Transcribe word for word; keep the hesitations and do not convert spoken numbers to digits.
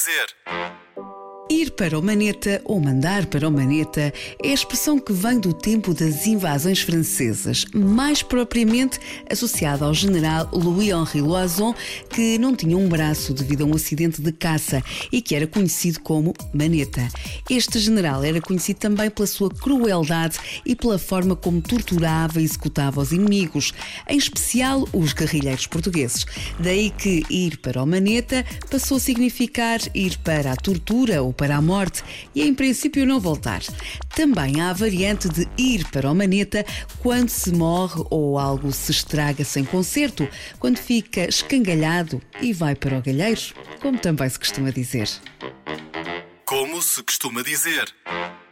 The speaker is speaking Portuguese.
dizer. Ir para o Maneta ou mandar para o Maneta é a expressão que vem do tempo das invasões francesas, mais propriamente associada ao general Louis-Henri Loison, que não tinha um braço devido a um acidente de caça e que era conhecido como Maneta. Este general era conhecido também pela sua crueldade e pela forma como torturava e executava os inimigos, em especial os guerrilheiros portugueses. Daí que ir para o Maneta passou a significar ir para a tortura ou para a morte e, em princípio, não voltar. Também há a variante de ir para o Maneta quando se morre ou algo se estraga sem conserto, quando fica escangalhado e vai para o galheiro, como também se costuma dizer. Como se costuma dizer.